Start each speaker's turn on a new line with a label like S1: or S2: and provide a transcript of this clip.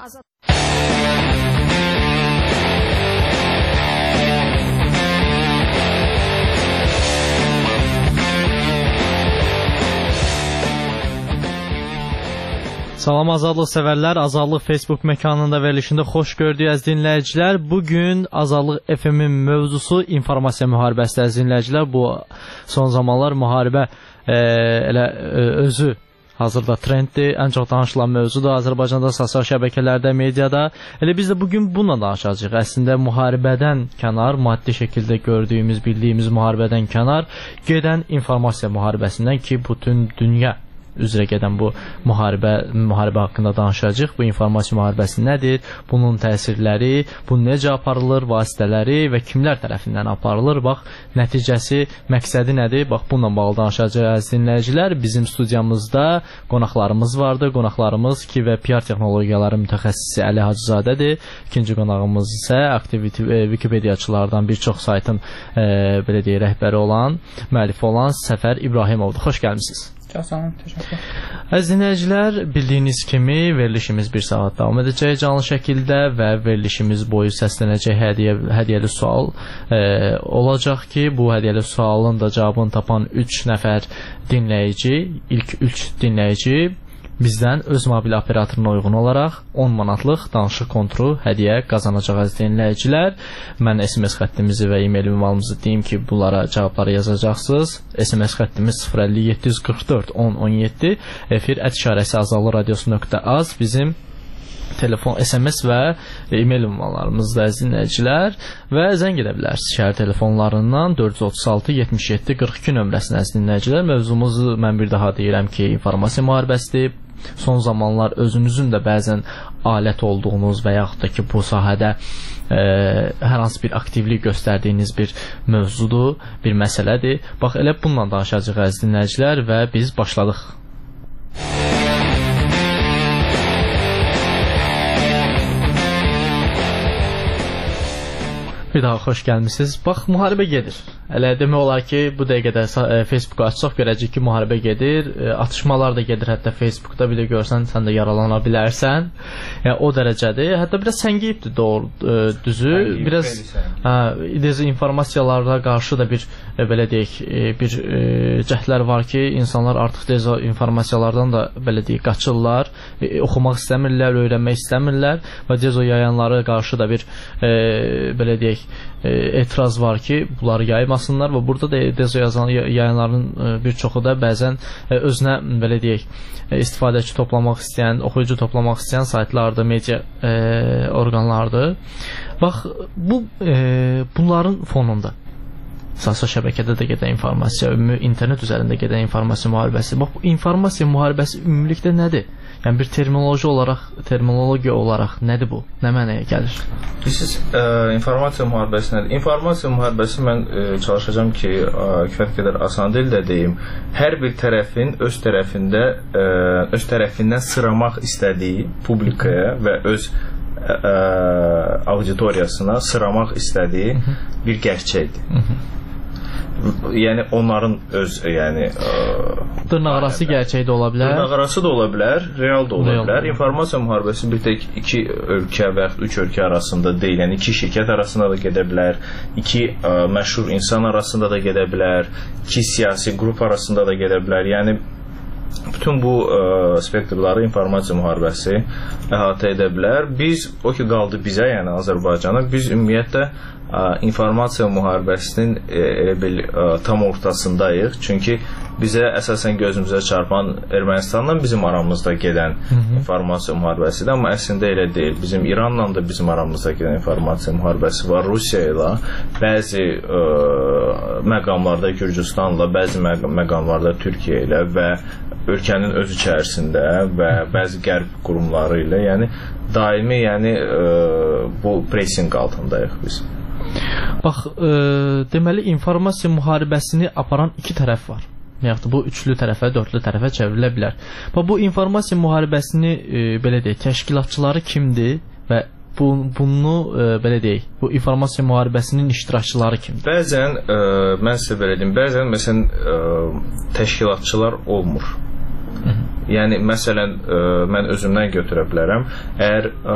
S1: Salam Azadlıq sevərlər, Azadlıq Facebook məkanında verilişində xoş gördük əziz dinləyicilər. Bugün Azadlıq FM-in mövzusu informasiya müharibəsi əziz dinləyicilər. Bu son zamanlar müharibə özü hazırda trenddir. Ən çox danışılan mövzudur Azərbaycanda, sosial şəbəkələrdə, mediada. Elə biz də bugün bununla danışacağıq. Əslində müharibədən kənar, maddi şəkildə gördüyümüz, bildiyimiz müharibədən kənar gedən informasiya müharibəsindən ki, bütün dünya üzrə gedən bu müharibə haqqında danışacağıq. Bu informasiya müharibəsi nədir? Bunun təsirləri, bu necə aparılır, vasitələri və kimlər tərəfindən aparılır? Bax, nəticəsi, məqsədi nədir? Bax, bununla bağlı danışacağıq əziz dinləyicilər. Bizim studiyamızda qonaqlarımız vardır. Qonaqlarımız ki və PR texnologiyaları mütəxəssisi Əli Hacızadədir. İkinci qonağımız isə aktiv Wikipediyaçılardan bir çox saytın belə deyək, rəhbəri olan, müəllifi olan Səfər İbrahimovdur. Xoş gəlmisiniz.
S2: Çox sağ olun, təşəkkür.
S1: Əziz dinləyicilər, bildiyiniz kimi verilişimiz bir saat davam edəcək canlı şəkildə və verilişimiz boyu səslənəcək hədiyyəli sual olacaq ki, bu hədiyyəli sualın da cavabını tapan 3 nəfər dinləyici, ilk 3 dinləyici bizdən öz mobil operatoruna uyğun olaraq 10 manatlıq danışıq konturu hədiyyə qazanacaq əziz dinləyicilər. Mən SMS xəttimizi və e-mail ünvanımızı deyim ki, bunlara cavabları yazacaqsınız. SMS xəttimiz 050-744 1017, efir@azadlıqradiosu.az bizim telefon, SMS və e-mail ünvanlarımızda əziz dinləyicilər və zəng edə bilərsiniz şəhər telefonlarından 436-77-42 nömrəsinə əziz dinləyicilər. Mövzumuzu mən bir daha deyirəm ki, informasiya müharibəsidir. Son zamanlar özünüzün də bəzən alət olduğunuz və yaxud da ki, bu sahədə hər hansı bir aktivlik göstərdiyiniz bir mövzudur, bir məsələdir. Bax, elə bununla danışacağıq əziz dinləyicilər və biz başladıq. Bir daha xoş gəlmisiniz. Bax, müharibə gedir. Elə demək olar ki, bu dəqiqədə Facebooku açsaq görəcək ki, müharibə gedir. Atışmalar da gedir, hətta Facebookda bir də görsən, sən də yaralana bilərsən. Yəni, o dərəcədir. Hətta biraz səngiyibdir, düzü. Biraz dezinformasiyalara qarşı da bir, belə deyək, bir cəhdlər var ki, insanlar artıq dezinformasiyalardan da, belə deyək, qaçırlar. Oxumaq istəmirlər, öyrənmək istəmirlər və dezo yayanlara qarşı da bir, belə deyək, etiraz var ki, bunları yaymasınlar və burada da dezo yayanların bir çoxu da bəzən özünə, belə deyək, istifadəçi toplamaq istəyən, oxuyucu toplamaq istəyən saytlardır, media orqanlardır. Bax, bunların fonunda sosial şəbəkədə də gedən informasiya, internet üzərində gedən informasiya müharibəsi. Bax, bu informasiya müharibəsi ümumilikdə nədir? Yəni, bir terminologiya olaraq nədir bu? Nə mənəyə gəlir?
S3: Bilirsiniz, informasiya müharibəsi nədir? İnformasiya müharibəsi mən çalışacağım ki, kifayət qədər asan dildə deyim. Hər bir tərəfin öz tərəfindən sıramaq istədiyi publikaya və öz auditoriyasına sıramaq istədiyi bir gerçəkdir. Yəni onların öz, yəni
S1: dırnaqarası gerçək də ola bilər.
S3: Dırnaqarası da ola bilər, real da ola bilər. İnformasiya müharibəsi bir tek iki ölkə və yaxud üç ölkə arasında deyil. Yəni iki şirkət arasında da gedə bilər, iki məşhur insan arasında da gedə bilər, iki siyasi qrup arasında da gedə bilər. Yəni bütün bu spektrləri informasiya müharibəsi əhatə edə bilər. Biz, o ki qaldı bizə, yəni Azərbaycana, biz ümumiyyətlə informasiya müharibəsinin elə bil tam ortasındayıq. Çünki bizə əsasən gözümüzə çarpan Ermənistanla bizim aramızda gedən informasiya müharibəsidir. Amma əslində elə deyil. Bizim İranla da bizim aramızda gedən informasiya müharibəsi var. Rusiya ilə, bəzi məqamlarda Gürcüstanla, bəzi məqamlarda Türkiyə ilə və ölkənin öz içərisində və bəzi qərb qurumları ilə, yəni daimi, yəni bu pressing altındayıq biz.
S1: Bax, deməli informasiya müharibəsini aparan iki tərəf var. Yəni bu üçlü tərəfə, dördlü tərəfə çevrilə bilər. Bax, bu informasiya müharibəsini belə deyək, təşkilatçıları kimdir və bunu belə deyək, bu informasiya müharibəsinin iştirakçıları kimdir?
S3: Bəzən mən sizə belə deyim, bəzən məsələn təşkilatçılar olmur. Yəni məsələn mən özümdən götürə bilərəm. Əgər